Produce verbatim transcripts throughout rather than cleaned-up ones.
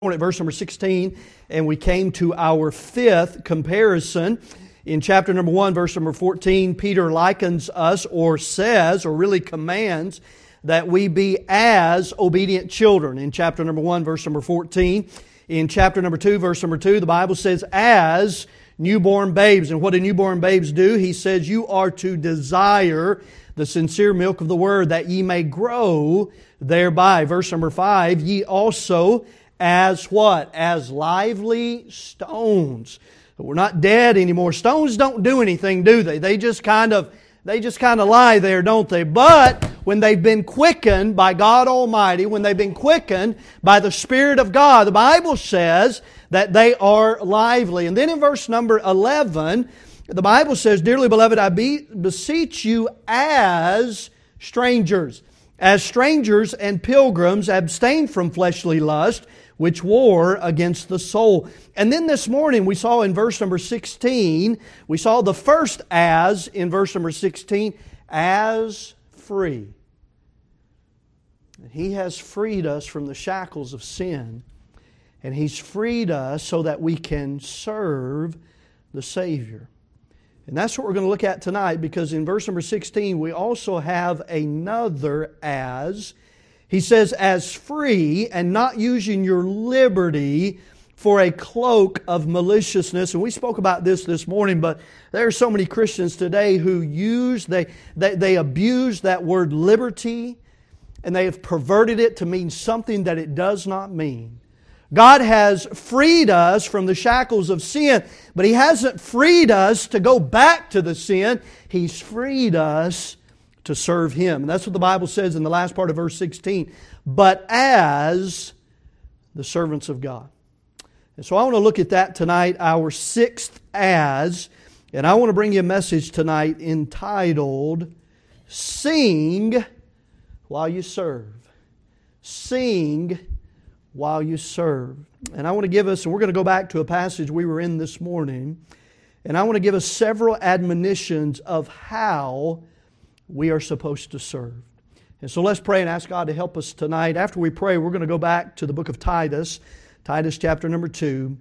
At verse number sixteen, and we came to our fifth comparison. In chapter number one, verse number fourteen, Peter likens us, or says, or really commands, that we be as obedient children. In chapter number one, verse number fourteen. In chapter number two, verse number two, the Bible says, as newborn babes. And what do newborn babes do? He says, you are to desire the sincere milk of the Word, that ye may grow thereby. Verse number five, ye also as what? As lively stones. We're not dead anymore. Stones don't do anything, do they? They just kind of, they just kind of lie there, don't they? But when they've been quickened by God Almighty, when they've been quickened by the Spirit of God, the Bible says that they are lively. And then in verse number eleven, the Bible says, dearly beloved, I be, beseech you as strangers. As strangers and pilgrims, abstain from fleshly lust, which war against the soul. And then this morning we saw in verse number sixteen, we saw the first as in verse number sixteen, as free. He has freed us from the shackles of sin, and He's freed us so that we can serve the Savior. And that's what we're going to look at tonight, because in verse number sixteen we also have another as. He says, as free, and not using your liberty for a cloak of maliciousness. And we spoke about this this morning, but there are so many Christians today who use, they, they, they abuse that word liberty, and they have perverted it to mean something that it does not mean. God has freed us from the shackles of sin, but He hasn't freed us to go back to the sin. He's freed us to serve Him. And that's what the Bible says in the last part of verse sixteen. But as the servants of God. And so I want to look at that tonight, our sixth as. And I want to bring you a message tonight entitled, Sing While You Serve. Sing while you serve. And I want to give us, and we're going to go back to a passage we were in this morning, and I want to give us several admonitions of how we are supposed to serve. And so let's pray and ask God to help us tonight. After we pray, we're going to go back to the book of Titus, Titus chapter number two,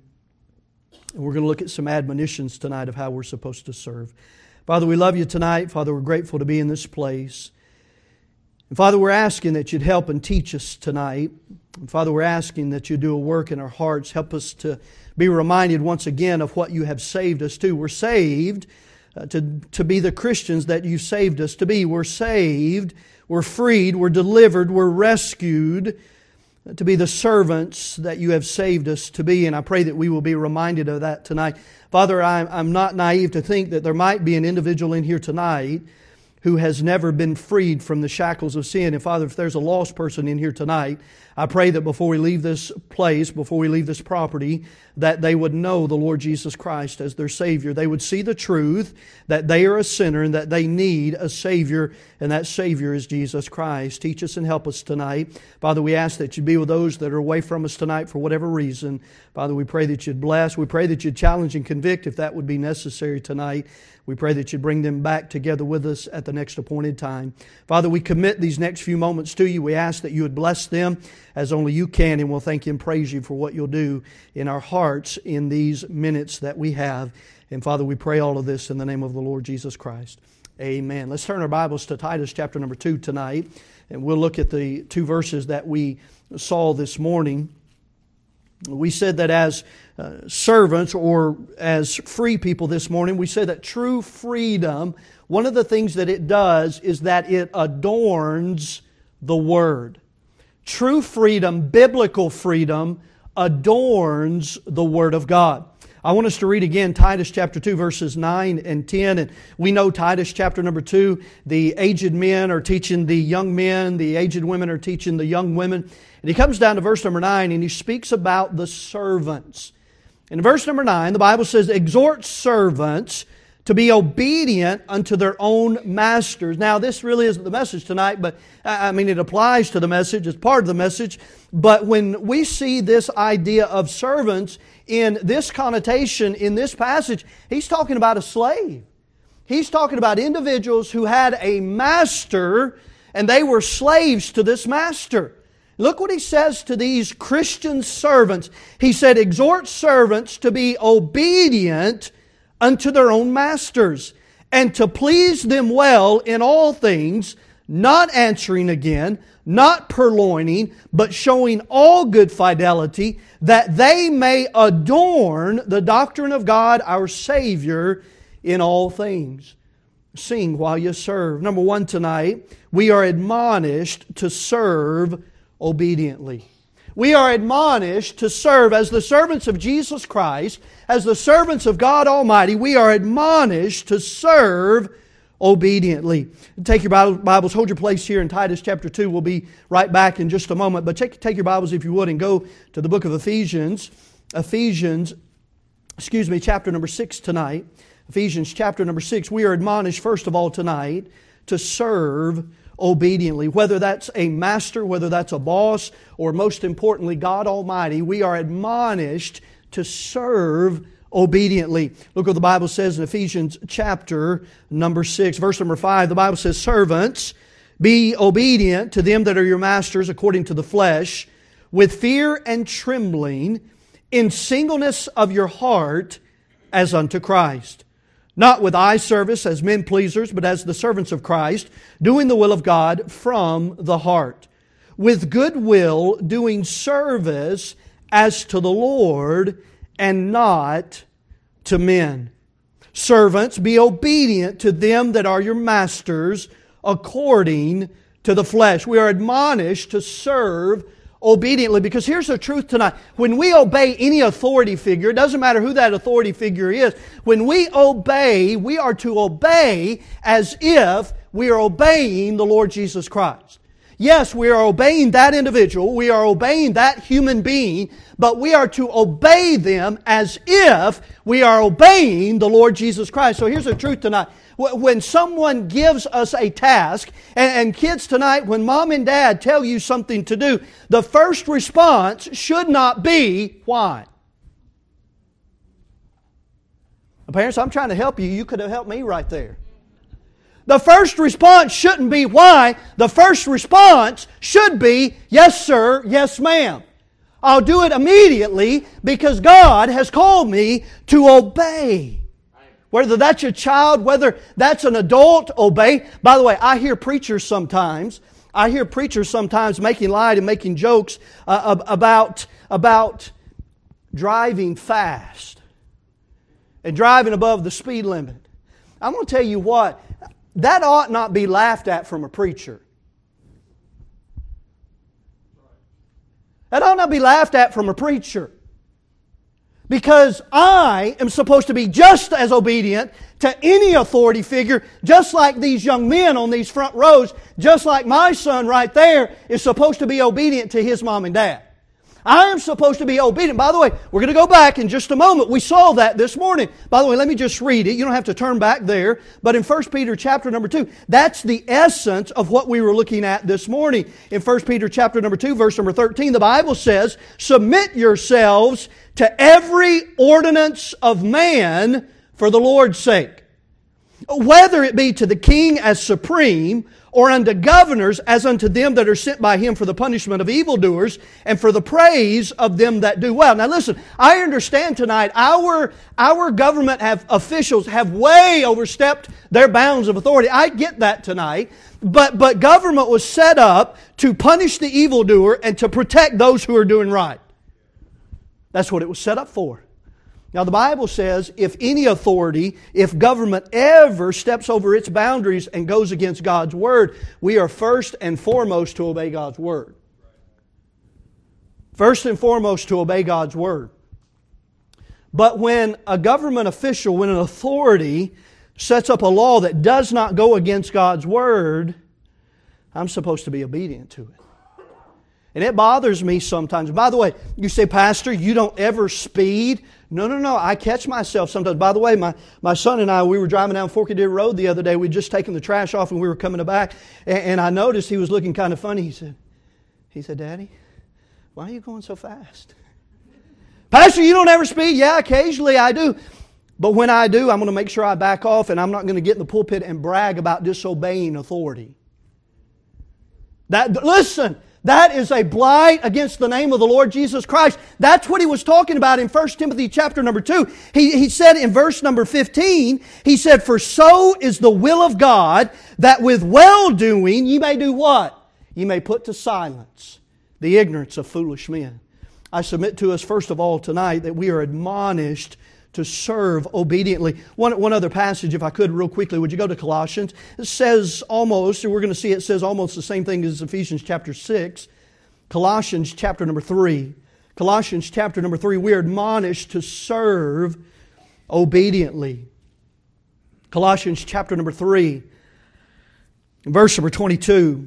and we're going to look at some admonitions tonight of how we're supposed to serve. Father, we love You tonight. Father, we're grateful to be in this place. And Father, we're asking that You'd help and teach us tonight. And Father, we're asking that You do a work in our hearts. Help us to be reminded once again of what You have saved us to. We're saved uh, to, to be the Christians that You saved us to be. We're saved, we're freed, we're delivered, we're rescued uh, to be the servants that You have saved us to be. And I pray that we will be reminded of that tonight. Father, I'm, I'm not naive to think that there might be an individual in here tonight who has never been freed from the shackles of sin. And Father, if there's a lost person in here tonight, I pray that before we leave this place, before we leave this property, that they would know the Lord Jesus Christ as their Savior. They would see the truth that they are a sinner and that they need a Savior, and that Savior is Jesus Christ. Teach us and help us tonight. Father, we ask that You be with those that are away from us tonight for whatever reason. Father, we pray that You'd bless. We pray that You'd challenge and convict if that would be necessary tonight. We pray that You'd bring them back together with us at the next appointed time. Father, we commit these next few moments to You. We ask that You would bless them as only You can, and we'll thank You and praise You for what You'll do in our hearts in these minutes that we have. And Father, we pray all of this in the name of the Lord Jesus Christ. Amen. Let's turn our Bibles to Titus chapter number two tonight, and we'll look at the two verses that we saw this morning. We said that as uh, servants or as free people this morning, we said that true freedom, one of the things that it does is that it adorns the Word. True freedom, biblical freedom, adorns the Word of God. I want us to read again Titus chapter two, verses nine and ten. And we know Titus chapter number two, the aged men are teaching the young men, the aged women are teaching the young women. And he comes down to verse number nine and he speaks about the servants. In verse number nine, the Bible says, exhort servants to be obedient unto their own masters. Now, this really isn't the message tonight, but I mean, it applies to the message. It's part of the message. But when we see this idea of servants in this connotation, in this passage, he's talking about a slave. He's talking about individuals who had a master and they were slaves to this master. Look what he says to these Christian servants. He said, exhort servants to be obedient unto their own masters, and to please them well in all things, not answering again, not purloining, but showing all good fidelity, that they may adorn the doctrine of God our Savior in all things. Sing while you serve. Number one tonight, we are admonished to serve obediently. We are admonished to serve as the servants of Jesus Christ, as the servants of God Almighty. We are admonished to serve obediently. Take your Bibles, hold your place here in Titus chapter two. We'll be right back in just a moment. But take, take your Bibles, if you would, and go to the book of Ephesians. Ephesians, excuse me, chapter number six tonight. Ephesians chapter number six. We are admonished, first of all, tonight to serve obediently. Whether that's a master, whether that's a boss, or most importantly, God Almighty, we are admonished to serve obediently. Look what the Bible says in Ephesians chapter number six, verse number five. The Bible says, servants, be obedient to them that are your masters according to the flesh, with fear and trembling, in singleness of your heart, as unto Christ. Not with eye service as men pleasers, but as the servants of Christ, doing the will of God from the heart. With good will, doing service as to the Lord, and not to men. Servants, be obedient to them that are your masters, according to the flesh. We are admonished to serve obediently, because here's the truth tonight. When we obey any authority figure, it doesn't matter who that authority figure is, when we obey, we are to obey as if we are obeying the Lord Jesus Christ. Yes, we are obeying that individual, we are obeying that human being, but we are to obey them as if we are obeying the Lord Jesus Christ. So here's the truth tonight. When someone gives us a task, and kids tonight, when mom and dad tell you something to do, the first response should not be, why? Parents, I'm trying to help you. You could have helped me right there. The first response shouldn't be why. The first response should be, yes sir, yes ma'am. I'll do it immediately because God has called me to obey. Whether that's your child, whether that's an adult, obey. By the way, I hear preachers sometimes, I hear preachers sometimes making light and making jokes uh, about, about driving fast and driving above the speed limit. I'm going to tell you what, that ought not be laughed at from a preacher. That ought not be laughed at from a preacher. Because I am supposed to be just as obedient to any authority figure, just like these young men on these front rows, just like my son right there is supposed to be obedient to his mom and dad. I am supposed to be obedient. By the way, we're going to go back in just a moment. We saw that this morning. By the way, let me just read it. You don't have to turn back there. But in First Peter chapter number two, that's the essence of what we were looking at this morning. In First Peter chapter number two, verse number thirteen, the Bible says, submit yourselves to every ordinance of man for the Lord's sake, whether it be to the king as supreme, or unto governors as unto them that are sent by him for the punishment of evildoers and for the praise of them that do well. Now listen, I understand tonight our, our government have officials have way overstepped their bounds of authority. I get that tonight. But, but government was set up to punish the evildoer and to protect those who are doing right. That's what it was set up for. Now the Bible says if any authority, if government ever steps over its boundaries and goes against God's Word, we are first and foremost to obey God's Word. First and foremost to obey God's Word. But when a government official, when an authority sets up a law that does not go against God's Word, I'm supposed to be obedient to it. And it bothers me sometimes. By the way, you say, Pastor, you don't ever speed. No, no, no. I catch myself sometimes. By the way, my, my son and I, we were driving down Forky Deer Road the other day. We'd just taken the trash off and we were coming back. And, and I noticed he was looking kind of funny. He said, he said, Daddy, why are you going so fast? Pastor, you don't ever speed? Yeah, occasionally I do. But when I do, I'm going to make sure I back off, and I'm not going to get in the pulpit and brag about disobeying authority. That, listen, That is a blight against the name of the Lord Jesus Christ. That's what he was talking about in First Timothy chapter number two. He, he said in verse number fifteen, he said, "For so is the will of God, that with well-doing ye may do what? Ye may put to silence the ignorance of foolish men." I submit to us, first of all, tonight, that we are admonished to serve obediently. One, one other passage, if I could, real quickly. Would you go to Colossians? It says almost, and we're going to see it says almost the same thing as Ephesians chapter six. Colossians chapter number three. Colossians chapter number three, we are admonished to serve obediently. Colossians chapter number three, verse number twenty-two.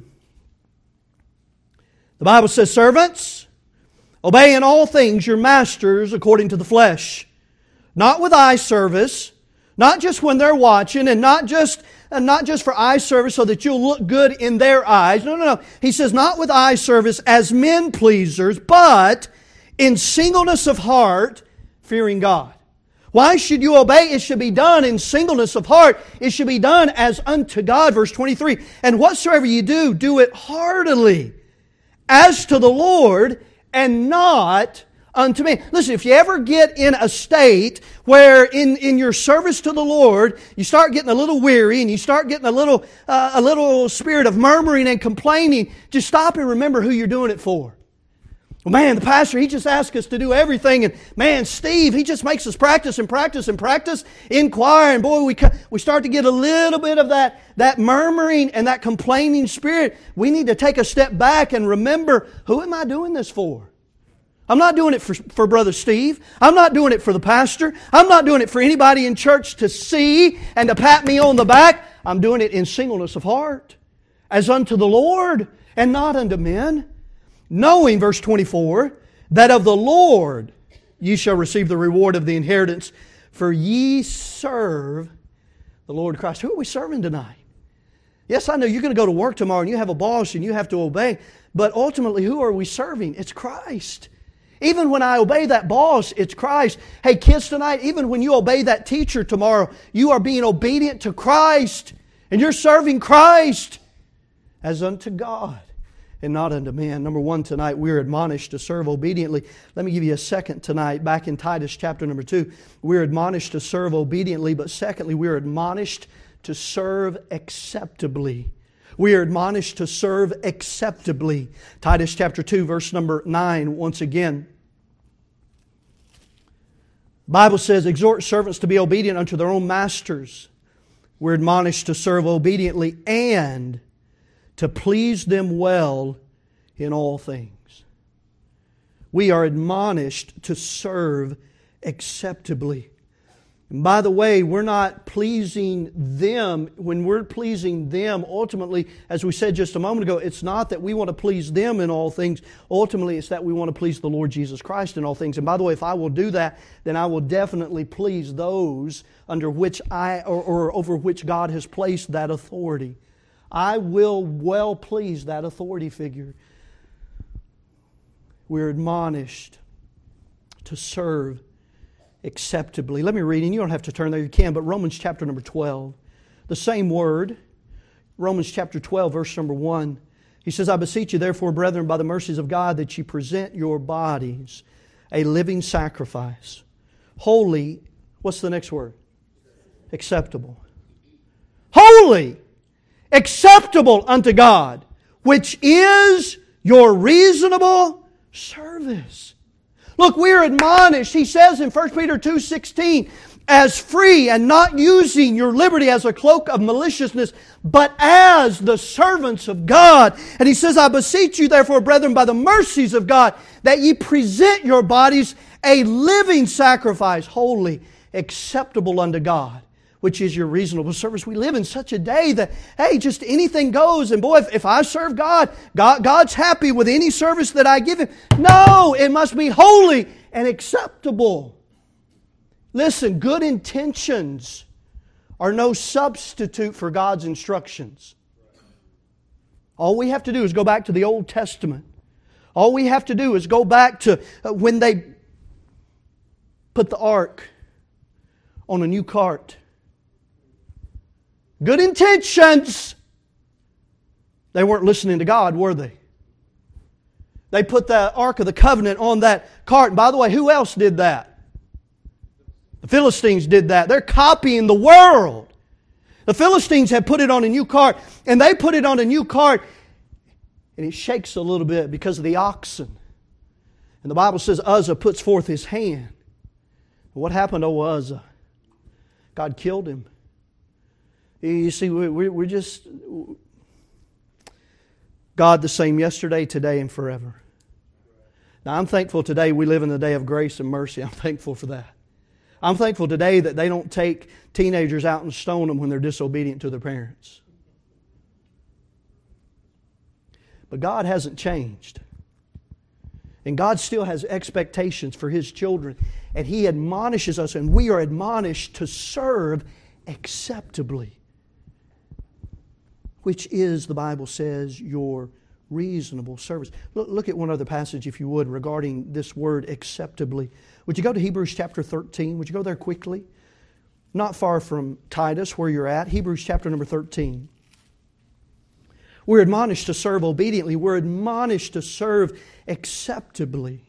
The Bible says, "Servants, obey in all things your masters according to the flesh, not with eye service," not just when they're watching, and not just and not just for eye service so that you'll look good in their eyes. No, no, no. He says, "Not with eye service as men pleasers, but in singleness of heart, fearing God." Why should you obey? It should be done in singleness of heart. It should be done as unto God. Verse twenty-three, "And whatsoever you do, do it heartily, as to the Lord, and not unto me." Listen, if you ever get in a state where in, in your service to the Lord, you start getting a little weary and you start getting a little, uh, a little spirit of murmuring and complaining, just stop and remember who you're doing it for. Well, man, the pastor, he just asks us to do everything. And man, Steve, he just makes us practice and practice and practice in choir. And boy, we we start to get a little bit of that, that murmuring and that complaining spirit. We need to take a step back and remember, who am I doing this for? I'm not doing it for, for Brother Steve. I'm not doing it for the pastor. I'm not doing it for anybody in church to see and to pat me on the back. I'm doing it in singleness of heart, as unto the Lord and not unto men. Knowing, verse twenty-four, that of the Lord ye shall receive the reward of the inheritance, for ye serve the Lord Christ. Who are we serving tonight? Yes, I know you're going to go to work tomorrow and you have a boss and you have to obey, but ultimately who are we serving? It's Christ. Even when I obey that boss, it's Christ. Hey, kids, tonight, even when you obey that teacher tomorrow, you are being obedient to Christ, and you're serving Christ as unto God and not unto men. Number one, tonight, we're admonished to serve obediently. Let me give you a second tonight. Back in Titus chapter number two, we're admonished to serve obediently, but secondly, we're admonished to serve acceptably. We are admonished to serve acceptably. Titus chapter two, verse number nine, once again. The Bible says, "Exhort servants to be obedient unto their own masters." We're admonished to serve obediently and to please them well in all things. We are admonished to serve acceptably. And by the way, we're not pleasing them. When we're pleasing them, ultimately, as we said just a moment ago, it's not that we want to please them in all things. Ultimately, it's that we want to please the Lord Jesus Christ in all things. And by the way, if I will do that, then I will definitely please those under which I, or, or over which God has placed that authority. I will well please that authority figure. We're admonished to serve acceptably. Let me read, and you don't have to turn there, you can, but Romans chapter number twelve. The same word, Romans chapter twelve, verse number one. He says, "I beseech you therefore, brethren, by the mercies of God, that ye present your bodies a living sacrifice, holy," what's the next word? Acceptable. Holy, acceptable unto God, which is your reasonable service. Look, we are admonished, he says in First Peter two sixteen, "as free and not using your liberty as a cloak of maliciousness, but as the servants of God." And he says, "I beseech you therefore, brethren, by the mercies of God, that ye present your bodies a living sacrifice, holy, acceptable unto God, which is your reasonable service." We live in such a day that, hey, just anything goes. And boy, if, if I serve God, God, God's happy with any service that I give Him. No, it must be holy and acceptable. Listen, good intentions are no substitute for God's instructions. All we have to do is go back to the Old Testament. All we have to do is go back to when they put the ark on a new cart. Good intentions. They weren't listening to God, were they? They put the Ark of the Covenant on that cart. And by the way, who else did that? The Philistines did that. They're copying the world. The Philistines have put it on a new cart, and they put it on a new cart, and it shakes a little bit because of the oxen. And the Bible says Uzzah puts forth his hand. What happened to Uzzah? God killed him. You see, we're just... God the same yesterday, today, and forever. Now, I'm thankful today we live in the day of grace and mercy. I'm thankful for that. I'm thankful today that they don't take teenagers out and stone them when they're disobedient to their parents. But God hasn't changed. And God still has expectations for His children. And He admonishes us, and we are admonished to serve acceptably, which is, the Bible says, your reasonable service. Look, look at one other passage, if you would, regarding this word acceptably. Would you go to Hebrews chapter thirteen? Would you go there quickly? Not far from Titus, where you're at. Hebrews chapter number thirteen. We're admonished to serve obediently. We're admonished to serve acceptably.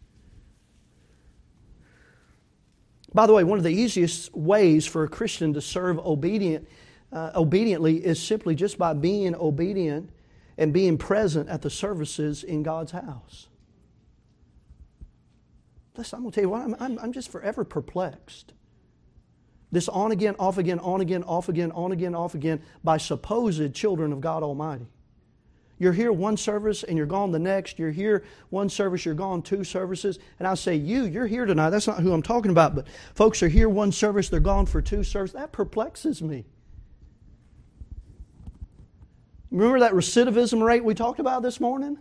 By the way, one of the easiest ways for a Christian to serve obedient, uh, obediently is simply just by being obedient and being present at the services in God's house. Listen, I'm going to tell you what, I'm, I'm, I'm just forever perplexed. This on again, off again, on again, off again, on again, off again by supposed children of God Almighty. You're here one service and you're gone the next. You're here one service, you're gone two services. And I say, you, you're here tonight. That's not who I'm talking about. But folks are here one service, they're gone for two services. That perplexes me. Remember that recidivism rate we talked about this morning?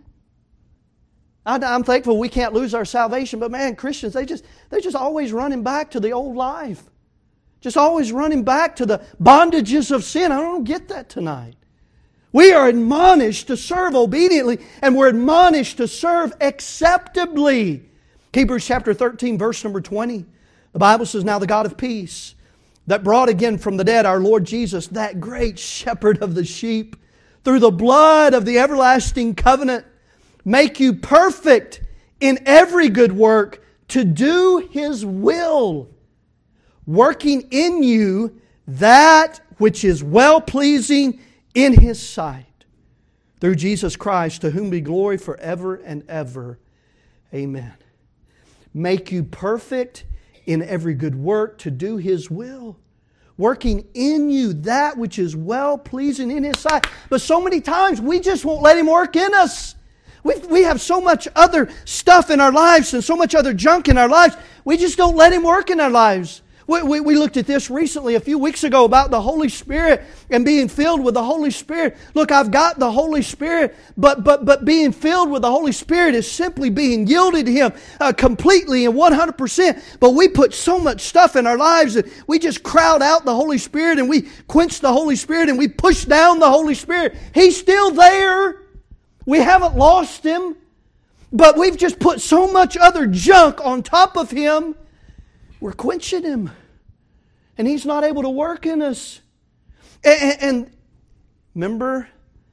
I'm thankful we can't lose our salvation, but man, Christians, they just, they're just always running back to the old life. Just always running back to the bondages of sin. I don't get that tonight. We are admonished to serve obediently, and we're admonished to serve acceptably. Hebrews chapter thirteen, verse number twenty. The Bible says, now the God of peace, that brought again from the dead our Lord Jesus, that great shepherd of the sheep, through the blood of the everlasting covenant, make you perfect in every good work to do His will, working in you that which is well-pleasing in His sight. Through Jesus Christ, to whom be glory forever and ever. Amen. Make you perfect in every good work to do His will, working in you that which is well-pleasing in His sight. But so many times we just won't let Him work in us. We we have so much other stuff in our lives and so much other junk in our lives. We just don't let Him work in our lives. We, we, we looked at this recently a few weeks ago about the Holy Spirit and being filled with the Holy Spirit. Look, I've got the Holy Spirit, but but but being filled with the Holy Spirit is simply being yielded to Him uh, completely and one hundred percent. But we put so much stuff in our lives that we just crowd out the Holy Spirit and we quench the Holy Spirit and we push down the Holy Spirit. He's still there. We haven't lost Him, but we've just put so much other junk on top of Him. We're quenching Him. And He's not able to work in us. And, and remember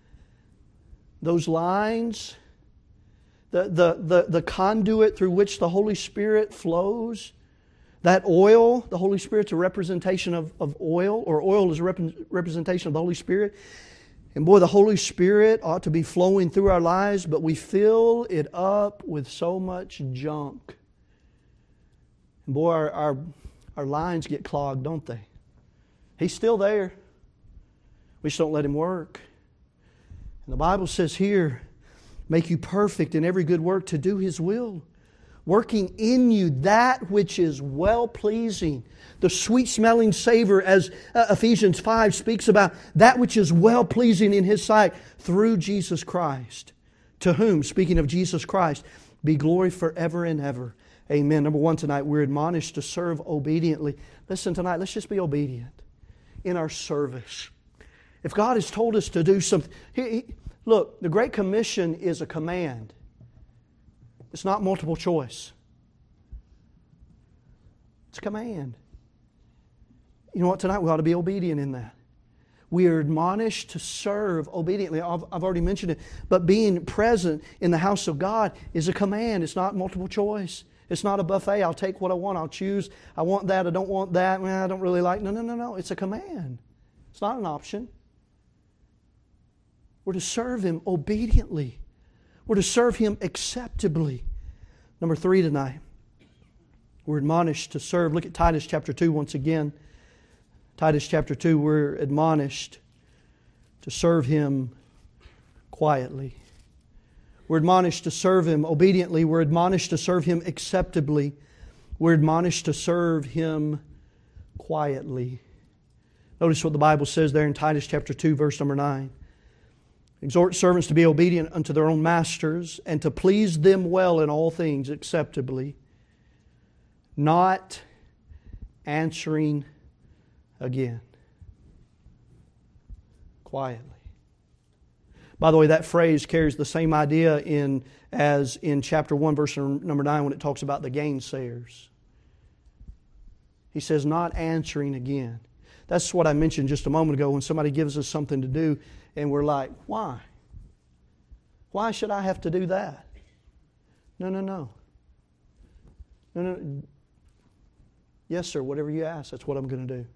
those lines? The, the, the, the conduit through which the Holy Spirit flows? That oil, the Holy Spirit's a representation of, of oil, or oil is a rep- representation of the Holy Spirit. And boy, the Holy Spirit ought to be flowing through our lives, but we fill it up with so much junk. And boy, our, our, our lines get clogged, don't they? He's still there. We just don't let Him work. And the Bible says here, make you perfect in every good work to do His will, working in you that which is well-pleasing. The sweet-smelling savor, as uh, Ephesians five speaks about, that which is well-pleasing in His sight through Jesus Christ. To whom, speaking of Jesus Christ, be glory forever and ever. Amen. Number one, tonight we're admonished to serve obediently. Listen, tonight, let's just be obedient in our service. If God has told us to do something... He, he, look, the Great Commission is a command. It's not multiple choice. It's a command. You know what? Tonight we ought to be obedient in that. We are admonished to serve obediently. I've, I've already mentioned it. But being present in the house of God is a command. It's not multiple choice. It's not a buffet. I'll take what I want. I'll choose. I want that. I don't want that. Well, I don't really like. No, no, no, no. It's a command. It's not an option. We're to serve Him obediently. We're to serve Him acceptably. Number three tonight. We're admonished to serve. Look at Titus chapter two once again. Titus chapter two, we're admonished to serve Him quietly. We're admonished to serve Him obediently. We're admonished to serve Him acceptably. We're admonished to serve Him quietly. Notice what the Bible says there in Titus chapter two, verse number nine. Exhort servants to be obedient unto their own masters and to please them well in all things acceptably, not answering again. Quietly. By the way, that phrase carries the same idea in as in chapter one, verse number nine, when it talks about the gainsayers. He says, not answering again. That's what I mentioned just a moment ago when somebody gives us something to do and we're like, why? Why should I have to do that? No, no, no. No, no. Yes, sir, whatever you ask, that's what I'm going to do.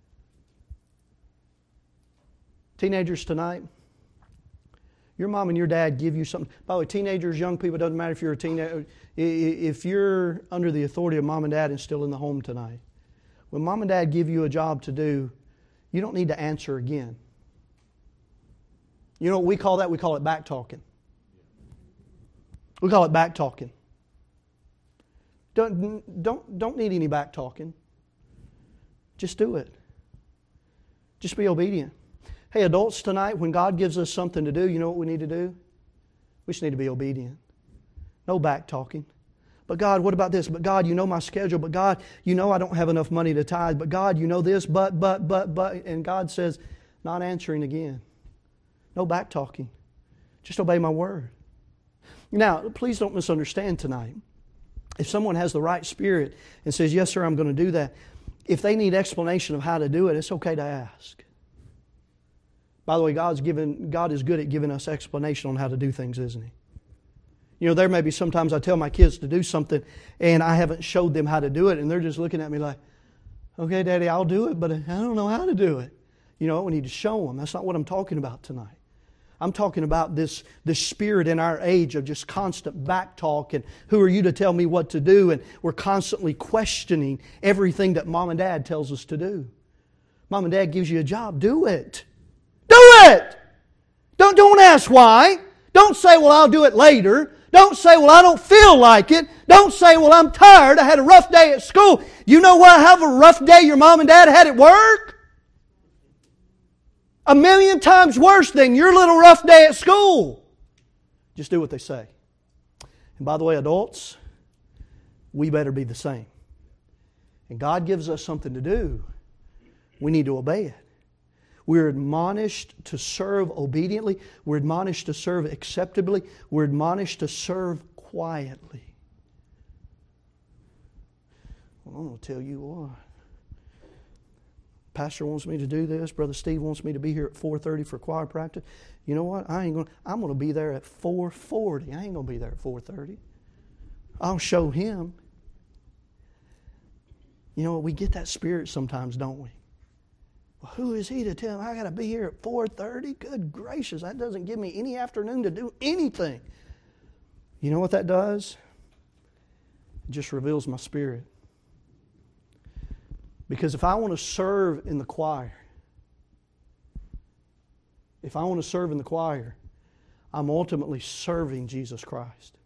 Teenagers tonight, your mom and your dad give you something. By the way, teenagers, young people, it doesn't matter if you're a teenager. If you're under the authority of mom and dad and still in the home tonight, when mom and dad give you a job to do, you don't need to answer again. You know what we call that? We call it back talking. We call it back talking. Don't, don't, don't need any back talking. Just do it. Just be obedient. Hey, adults tonight, when God gives us something to do, you know what we need to do? We just need to be obedient. No back talking. But God, what about this? But God, you know my schedule. But God, you know I don't have enough money to tithe. But God, you know this. But, but, but, but. And God says, not answering again. No back talking. Just obey my word. Now, please don't misunderstand tonight. If someone has the right spirit and says, yes, sir, I'm going to do that. If they need explanation of how to do it, it's okay to ask. By the way, God's given, God is good at giving us explanation on how to do things, isn't He? You know, there may be sometimes I tell my kids to do something and I haven't showed them how to do it and they're just looking at me like, okay, Daddy, I'll do it, but I don't know how to do it. You know, we need to show them. That's not what I'm talking about tonight. I'm talking about this, this spirit in our age of just constant back talk and who are you to tell me what to do? And we're constantly questioning everything that Mom and Dad tells us to do. Mom and Dad gives you a job, do it. Do it! Don't, don't ask why. Don't say, well, I'll do it later. Don't say, well, I don't feel like it. Don't say, well, I'm tired. I had a rough day at school. You know what? Have a rough day your mom and dad had at work? A million times worse than your little rough day at school. Just do what they say. And by the way, adults, we better be the same. And God gives us something to do. We need to obey it. We're admonished to serve obediently. We're admonished to serve acceptably. We're admonished to serve quietly. Well, I'm going to tell you what. Pastor wants me to do this. Brother Steve wants me to be here at four thirty for choir practice. You know what? I ain't going. I'm going to be there at four forty. I ain't going to be there at four thirty. I'll show him. You know, we get that spirit sometimes, don't we? Well, who is he to tell him I got to be here at four thirty? Good gracious, that doesn't give me any afternoon to do anything. You know what that does? It just reveals my spirit. Because if I want to serve in the choir, if I want to serve in the choir, I'm ultimately serving Jesus Christ.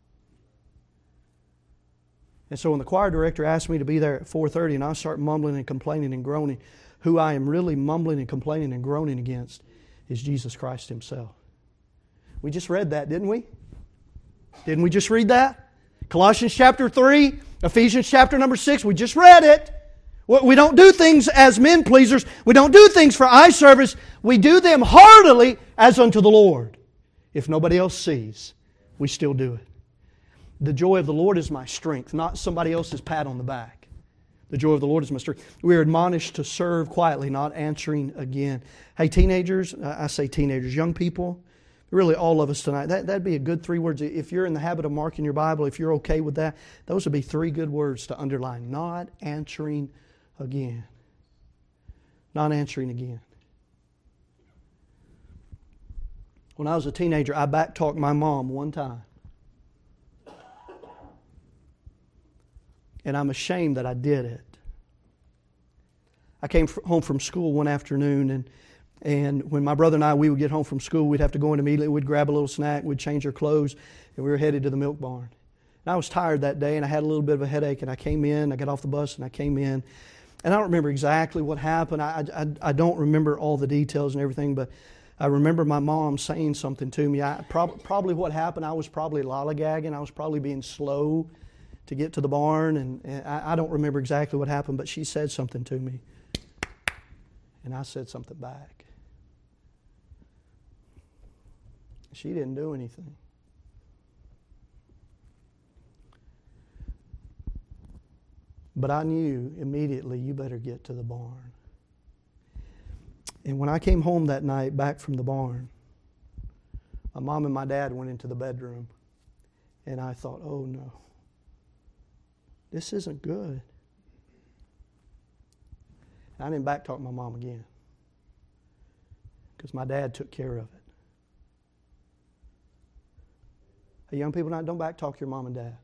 And so when the choir director asks me to be there at four thirty and I start mumbling and complaining and groaning, who I am really mumbling and complaining and groaning against is Jesus Christ Himself. We just read that, didn't we? Didn't we just read that? Colossians chapter three, Ephesians chapter number six, we just read it. We don't do things as men pleasers. We don't do things for eye service. We do them heartily as unto the Lord. If nobody else sees, we still do it. The joy of the Lord is my strength, not somebody else's pat on the back. The joy of the Lord is my strength. We are admonished to serve quietly, not answering again. Hey, teenagers, I say teenagers, young people, really all of us tonight, that, that'd be a good three words. If you're in the habit of marking your Bible, if you're okay with that, those would be three good words to underline. Not answering again. Not answering again. When I was a teenager, I backtalked my mom one time. And I'm ashamed that I did it. I came home from school one afternoon, and and when my brother and I, we would get home from school, we'd have to go in immediately, we'd grab a little snack, we'd change our clothes, and we were headed to the milk barn. And I was tired that day, and I had a little bit of a headache, and I came in, I got off the bus, and I came in. And I don't remember exactly what happened. I, I, I don't remember all the details and everything, but I remember my mom saying something to me. I, prob- probably what happened, I was probably lollygagging, I was probably being slow to get to the barn, and, and I, I don't remember exactly what happened, but she said something to me. And I said something back. She didn't do anything. But I knew immediately, you better get to the barn. And when I came home that night back from the barn, my mom and my dad went into the bedroom, and I thought, oh no. This isn't good. I didn't backtalk my mom again because my dad took care of it. Hey, young people, don't backtalk your mom and dad.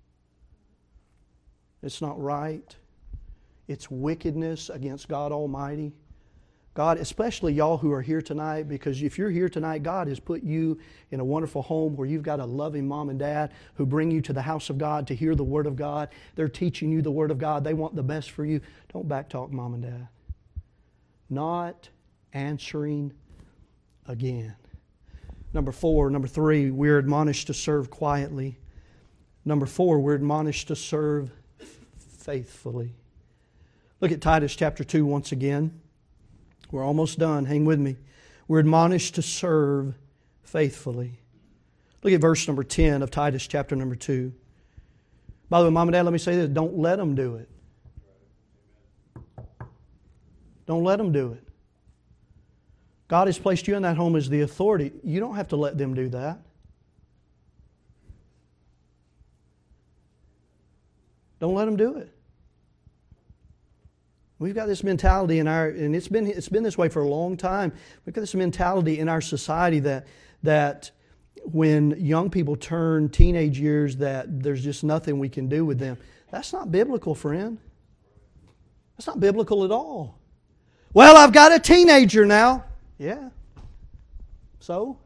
It's not right. It's wickedness against God Almighty. God, especially y'all who are here tonight, because if you're here tonight, God has put you in a wonderful home where you've got a loving mom and dad who bring you to the house of God to hear the Word of God. They're teaching you the Word of God. They want the best for you. Don't backtalk mom and dad. Not answering again. Number four, number three, we're admonished to serve quietly. Number four, we're admonished to serve faithfully. Look at Titus chapter two once again. We're almost done. Hang with me. We're admonished to serve faithfully. Look at verse number ten of Titus chapter number two. By the way, Mom and Dad, let me say this. Don't let them do it. Don't let them do it. God has placed you in that home as the authority. You don't have to let them do that. Don't let them do it. We've got this mentality in our, and it's been it's been this way for a long time. We've got this mentality in our society that that when young people turn teenage years, that there's just nothing we can do with them. That's not biblical, friend. That's not biblical at all. Well, I've got a teenager now. Yeah. So?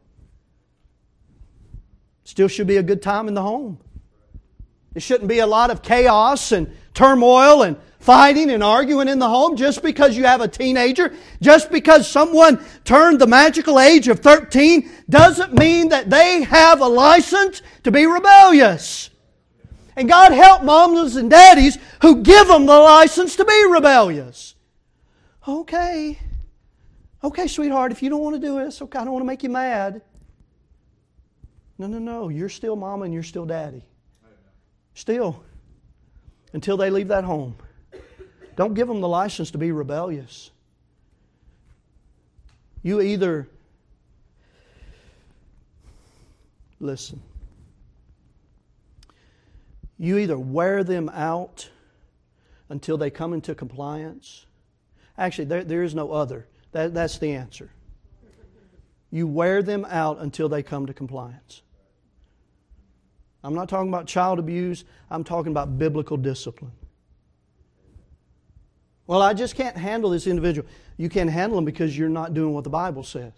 Still should be a good time in the home. It shouldn't be a lot of chaos and turmoil and fighting and arguing in the home just because you have a teenager. Just because someone turned the magical age of thirteen doesn't mean that they have a license to be rebellious. And God help mamas and daddies who give them the license to be rebellious. Okay. Okay, sweetheart, if you don't want to do it, it's okay. I don't want to make you mad. No, no, no. You're still mama and you're still daddy. Still. Until they leave that home. Don't give them the license to be rebellious. You either, listen, you either wear them out until they come into compliance. Actually, there, there is no other. That, that's the answer. You wear them out until they come to compliance. I'm not talking about child abuse. I'm talking about biblical discipline. Well, I just can't handle this individual. You can't handle them because you're not doing what the Bible says.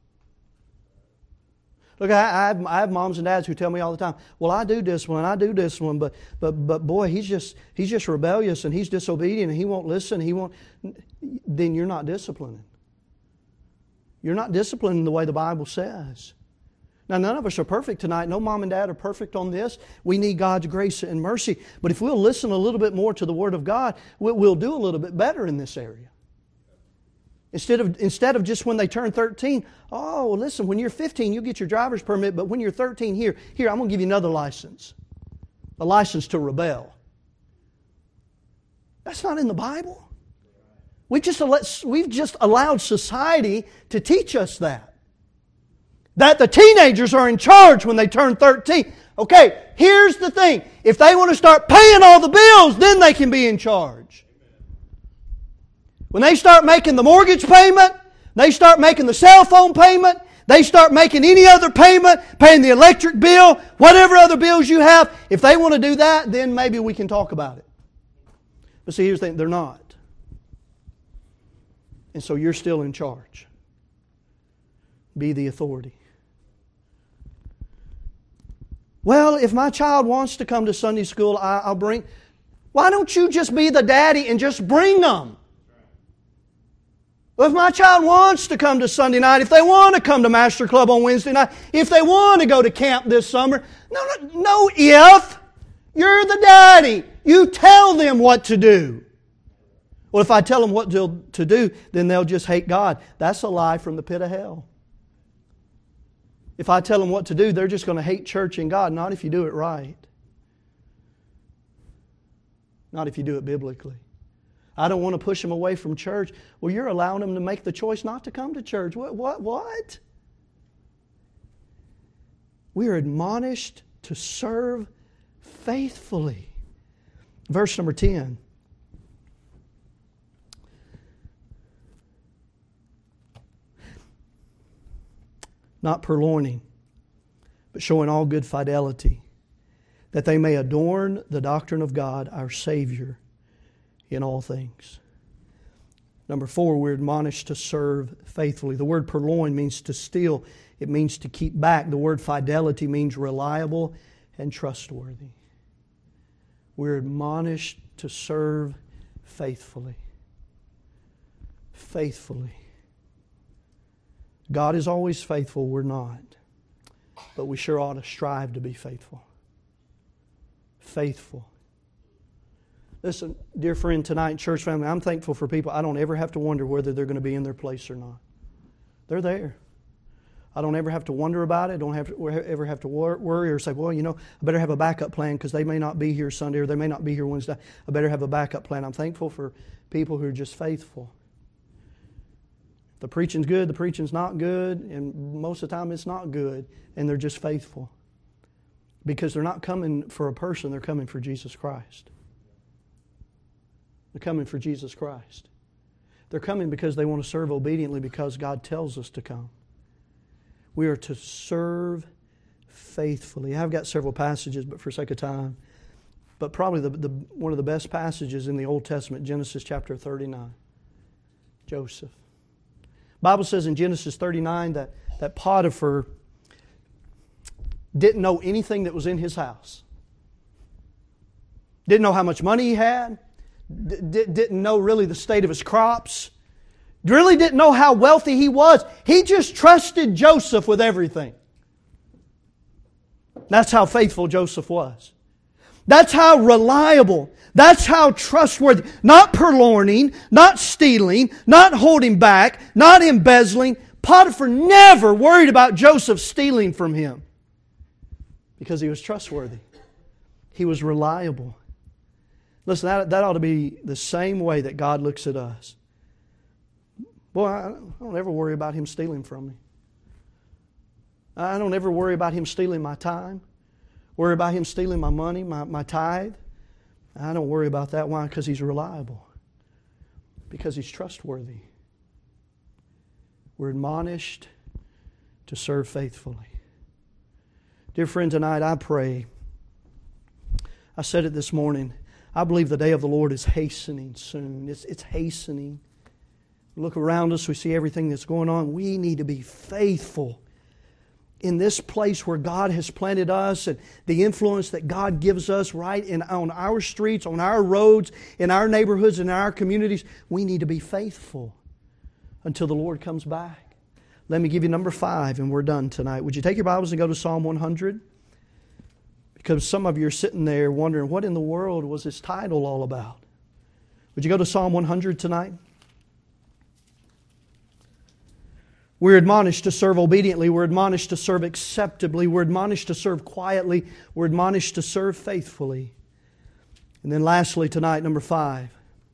Look, I, I, have, I have moms and dads who tell me all the time, well, I do discipline, I do discipline, but but but boy, he's just he's just rebellious and he's disobedient and he won't listen, he won't. Then you're not disciplining. You're not disciplining the way the Bible says. Now, none of us are perfect tonight. No mom and dad are perfect on this. We need God's grace and mercy. But if we'll listen a little bit more to the Word of God, we'll do a little bit better in this area. Instead of, instead of just when they turn thirteen, oh, listen, when you're fifteen, you get your driver's permit, but when you're thirteen, here, here, I'm going to give you another license. A license to rebel. That's not in the Bible. We've just, we've just allowed society to teach us that. That the teenagers are in charge when they turn thirteen. Okay, here's the thing. If they want to start paying all the bills, then they can be in charge. When they start making the mortgage payment, they start making the cell phone payment, they start making any other payment, paying the electric bill, whatever other bills you have, if they want to do that, then maybe we can talk about it. But see, here's the thing, they're not. And so you're still in charge. Be the authority. Well, if my child wants to come to Sunday school, I'll bring... Why don't you just be the daddy and just bring them? Well, if my child wants to come to Sunday night, if they want to come to Master Club on Wednesday night, if they want to go to camp this summer, no, no, no if. You're the daddy. You tell them what to do. Well, if I tell them what to, to do, then they'll just hate God. That's a lie from the pit of hell. If I tell them what to do, they're just going to hate church and God. Not if you do it right. Not if you do it biblically. I don't want to push them away from church. Well, you're allowing them to make the choice not to come to church. What? What? What? We are admonished to serve faithfully. Verse number ten. Not purloining, but showing all good fidelity, that they may adorn the doctrine of God, our Savior, in all things. Number four, we're admonished to serve faithfully. The word purloin means to steal. It means to keep back. The word fidelity means reliable and trustworthy. We're admonished to serve faithfully. Faithfully. God is always faithful. We're not. But we sure ought to strive to be faithful. Faithful. Listen, dear friend, tonight, church family, I'm thankful for people. I don't ever have to wonder whether they're going to be in their place or not. They're there. I don't ever have to wonder about it. I don't have to, ever have to worry or say, well, you know, I better have a backup plan because they may not be here Sunday or they may not be here Wednesday. I better have a backup plan. I'm thankful for people who are just faithful. The preaching's good, the preaching's not good, and most of the time it's not good, and they're just faithful. Because they're not coming for a person, they're coming for Jesus Christ. They're coming for Jesus Christ. They're coming because they want to serve obediently because God tells us to come. We are to serve faithfully. I've got several passages, but for sake of time, but probably the, the one of the best passages in the Old Testament, Genesis chapter thirty-nine. Joseph. The Bible says in Genesis thirty-nine that, that Potiphar didn't know anything that was in his house. Didn't know how much money he had. D- didn't know really the state of his crops. Really didn't know how wealthy he was. He just trusted Joseph with everything. That's how faithful Joseph was. That's how reliable. That's how trustworthy. Not purloining, not stealing, not holding back, not embezzling. Potiphar never worried about Joseph stealing from him because he was trustworthy. He was reliable. Listen, that, that ought to be the same way that God looks at us. Boy, I don't ever worry about Him stealing from me. I don't ever worry about Him stealing my time. Worry about Him stealing my money, my, my tithe. I don't worry about that. Why? Because He's reliable. Because He's trustworthy. We're admonished to serve faithfully. Dear friend, tonight I pray. I said it this morning. I believe the day of the Lord is hastening soon. It's, it's hastening. We look around us, we see everything that's going on. We need to be faithful in this place where God has planted us and the influence that God gives us right in, on our streets, on our roads, in our neighborhoods, in our communities. We need to be faithful until the Lord comes back. Let me give you number five and we're done tonight. Would you take your Bibles and go to Psalm one hundred? Because some of you are sitting there wondering, what in the world was this title all about? Would you go to Psalm one hundred tonight? We're admonished to serve obediently. We're admonished to serve acceptably. We're admonished to serve quietly. We're admonished to serve faithfully. And then lastly tonight, number five,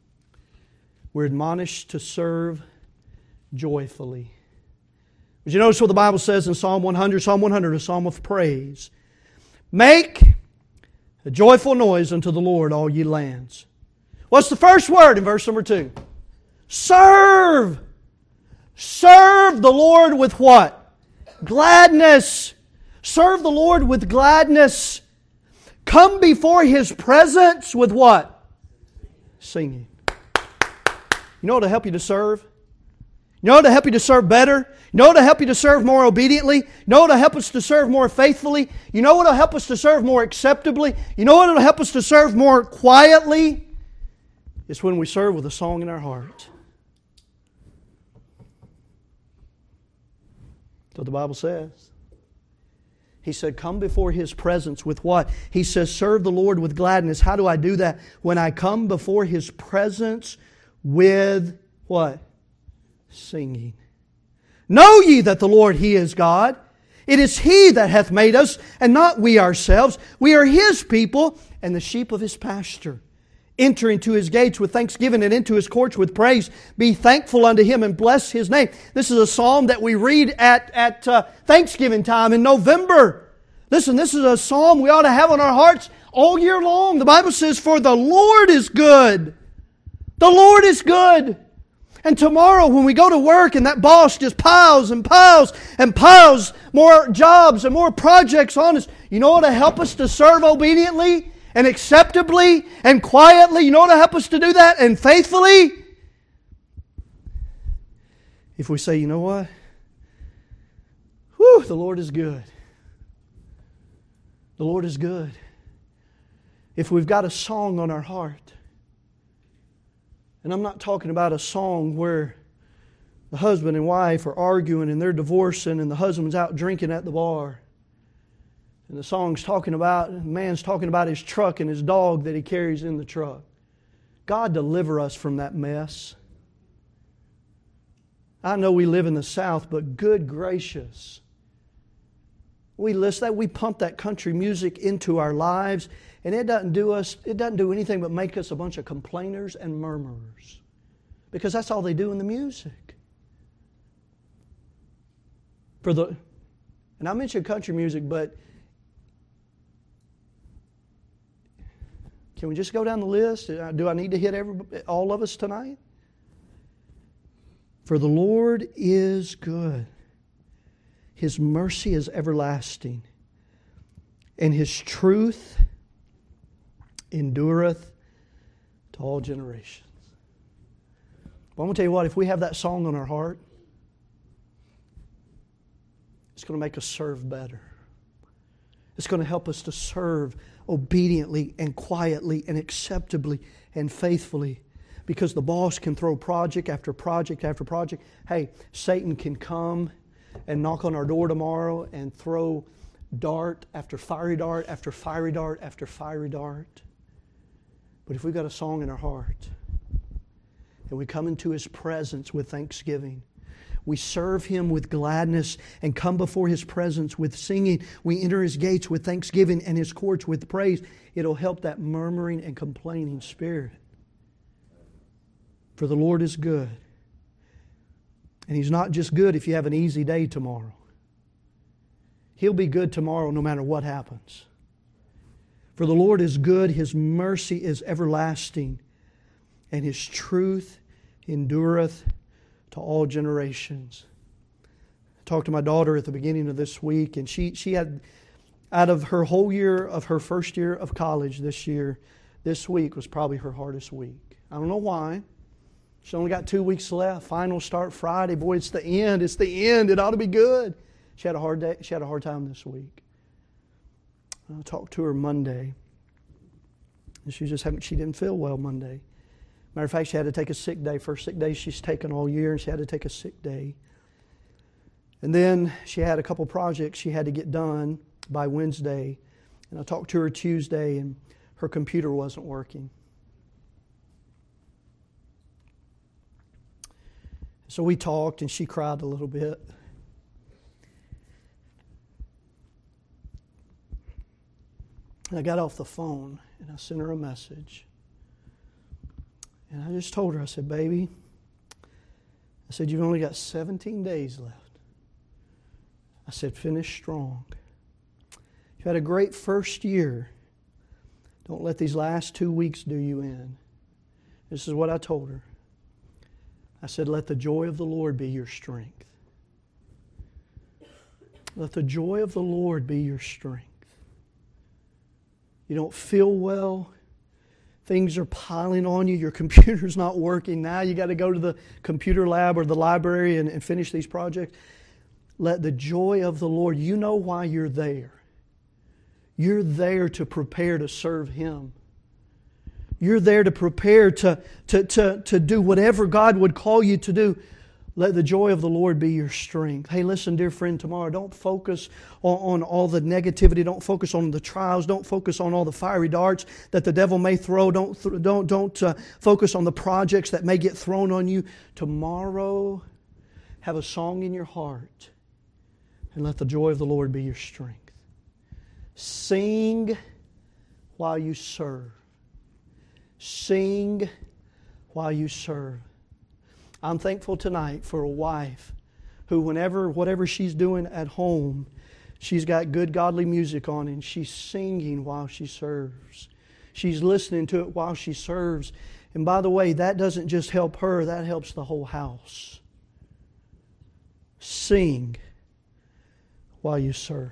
we're admonished to serve joyfully. But you notice what the Bible says in Psalm one hundred? Psalm one hundred, a psalm of praise. Make a joyful noise unto the Lord, all ye lands. What's the first word in verse number two? Serve! Serve the Lord with what? Gladness. Serve the Lord with gladness. Come before His presence with what? Singing. You know what will help you to serve? You know what will help you to serve better? You know what will help you to serve more obediently? You know what will help us to serve more faithfully? You know what will help us to serve more acceptably? You know what will help us to serve more quietly? It's when we serve with a song in our heart. That's what the Bible says. He said, come before His presence with what? He says, serve the Lord with gladness. How do I do that? When I come before His presence with what? Singing. Know ye that the Lord, He is God. It is He that hath made us, and not we ourselves. We are His people, and the sheep of His pasture. Enter into His gates with thanksgiving and into His courts with praise. Be thankful unto Him and bless His name. This is a psalm that we read at, at uh, Thanksgiving time in November. Listen, this is a psalm we ought to have on our hearts all year long. The Bible says, for the Lord is good. The Lord is good. And tomorrow when we go to work and that boss just piles and piles and piles more jobs and more projects on us, you know what will help us to serve obediently and acceptably and quietly? You know what will help us to do that and faithfully? If we say, you know what? Whew, the Lord is good. The Lord is good. If we've got a song on our heart, and I'm not talking about a song where the husband and wife are arguing and they're divorcing and the husband's out drinking at the bar. And the song's talking about, the man's talking about his truck and his dog that he carries in the truck. God deliver us from that mess. I know we live in the South, but good gracious. We listen that, we pump that country music into our lives, and it doesn't do us, it doesn't do anything but make us a bunch of complainers and murmurers. Because that's all they do in the music. For the, and I mentioned country music, but can we just go down the list? Do I need to hit every, all of us tonight? For the Lord is good. His mercy is everlasting, and His truth endureth to all generations. But I'm going to tell you what, if we have that song on our heart, it's going to make us serve better. It's going to help us to serve obediently and quietly and acceptably and faithfully. Because the boss can throw project after project after project. Hey, Satan can come and knock on our door tomorrow and throw dart after fiery dart after fiery dart after fiery dart. But if we've got a song in our heart and we come into His presence with thanksgiving, we serve Him with gladness and come before His presence with singing, we enter His gates with thanksgiving and His courts with praise, it'll help that murmuring and complaining spirit. For the Lord is good. And He's not just good if you have an easy day tomorrow. He'll be good tomorrow no matter what happens. For the Lord is good, His mercy is everlasting, and His truth endureth to all generations. I talked to my daughter at the beginning of this week, and she, she had, out of her whole year of her first year of college this year, this week was probably her hardest week. I don't know why. She only got two weeks left. Final start Friday. Boy, it's the end. It's the end. It ought to be good. She had a hard day. She had a hard time this week. I talked to her Monday, and she just haven't. She didn't feel well Monday. Matter of fact, she had to take a sick day. First sick day she's taken all year, and she had to take a sick day. And then she had a couple projects she had to get done by Wednesday. And I talked to her Tuesday, and her computer wasn't working. So we talked, and she cried a little bit. And I got off the phone, and I sent her a message. And I just told her, I said, baby, I said, you've only got seventeen days left. I said, finish strong. You had a great first year. Don't let these last two weeks do you in. This is what I told her. I said, let the joy of the Lord be your strength. Let the joy of the Lord be your strength. You don't feel well. Things are piling on you. Your computer's not working. Now you got to go to the computer lab or the library and, and finish these projects. Let the joy of the Lord, you know why you're there. You're there to prepare to serve Him. You're there to prepare to, to, to, to do whatever God would call you to do. Let the joy of the Lord be your strength. Hey, listen, dear friend, tomorrow, don't focus on, on all the negativity. Don't focus on the trials. Don't focus on all the fiery darts that the devil may throw. Don't, th- don't, don't uh, focus on the projects that may get thrown on you. Tomorrow, have a song in your heart and let the joy of the Lord be your strength. Sing while you serve. Sing while you serve. I'm thankful tonight for a wife who, whenever, whatever she's doing at home, she's got good godly music on and she's singing while she serves. She's listening to it while she serves. And by the way, that doesn't just help her, that helps the whole house. Sing while you serve.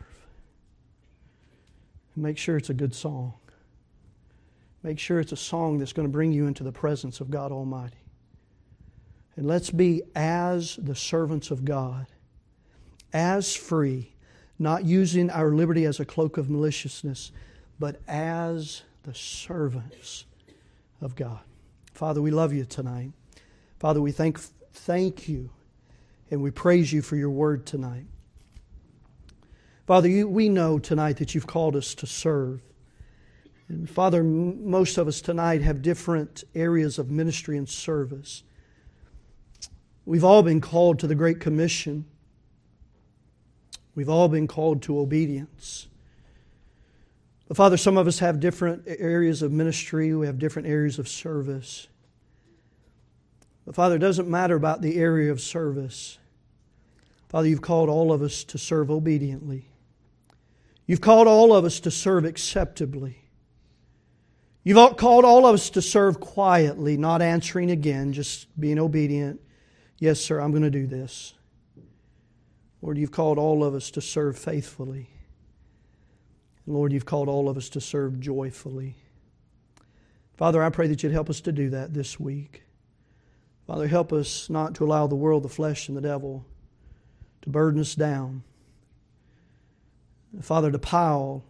Make sure it's a good song. Make sure it's a song that's going to bring you into the presence of God Almighty. And let's be as the servants of God, as free, not using our liberty as a cloak of maliciousness, but as the servants of God. Father, we love you tonight. Father, we thank, thank you and we praise you for your word tonight. Father, you, we know tonight that you've called us to serve. And Father, m- most of us tonight have different areas of ministry and service. We've all been called to the Great Commission. We've all been called to obedience. But Father, some of us have different areas of ministry. We have different areas of service. But Father, it doesn't matter about the area of service. Father, you've called all of us to serve obediently. You've called all of us to serve acceptably. You've called all of us to serve quietly, not answering again, just being obedient. Yes, sir, I'm going to do this. Lord, you've called all of us to serve faithfully. Lord, you've called all of us to serve joyfully. Father, I pray that you'd help us to do that this week. Father, help us not to allow the world, the flesh, and the devil to burden us down. Father, to pile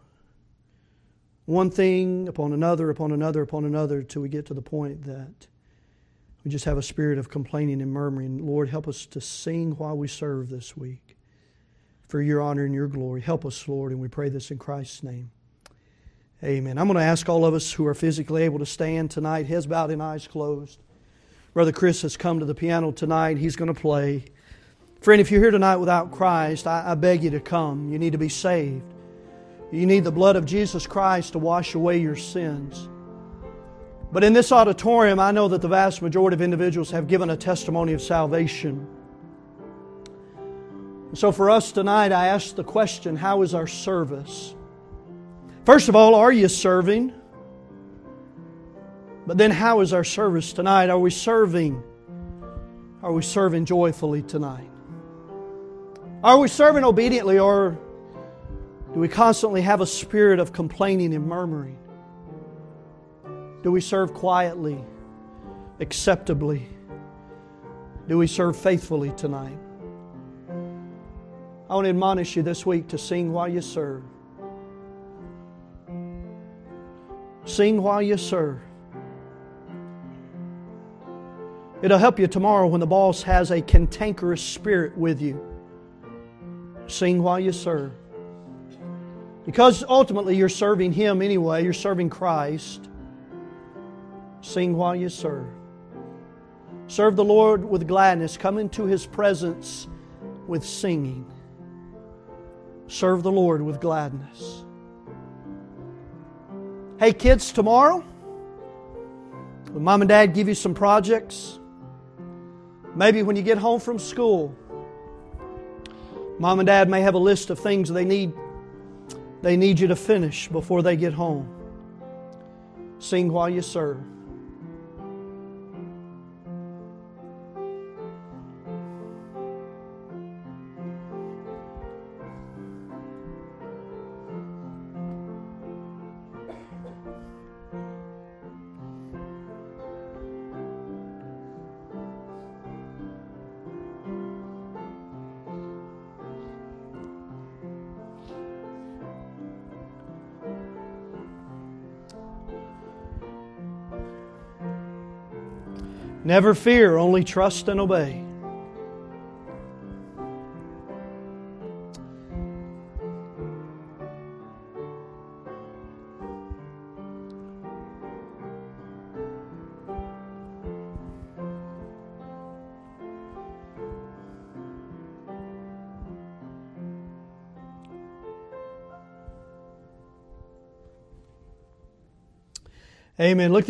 one thing upon another, upon another, upon another, till we get to the point that we just have a spirit of complaining and murmuring. Lord, help us to sing while we serve this week for your honor and your glory. Help us, Lord, and we pray this in Christ's name. Amen. I'm going to ask all of us who are physically able to stand tonight, heads bowed and eyes closed. Brother Chris has come to the piano tonight. He's going to play. Friend, if you're here tonight without Christ, I, I beg you to come. You need to be saved. You need the blood of Jesus Christ to wash away your sins. But in this auditorium, I know that the vast majority of individuals have given a testimony of salvation. So for us tonight, I ask the question, how is our service? First of all, are you serving? But then how is our service tonight? Are we serving? Are we serving joyfully tonight? Are we serving obediently, or do we constantly have a spirit of complaining and murmuring? Do we serve quietly, acceptably? Do we serve faithfully tonight? I want to admonish you this week to sing while you serve. Sing while you serve. It'll help you tomorrow when the boss has a cantankerous spirit with you. Sing while you serve. Because ultimately you're serving Him anyway. You're serving Christ. Sing while you serve. Serve the Lord with gladness. Come into His presence with singing. Serve the Lord with gladness. Hey kids, tomorrow When Mom and Dad give you some projects, maybe when you get home from school, Mom and Dad may have a list of things they need, they need you to finish before they get home. Sing while you serve. Never fear, only trust and obey. Amen. Look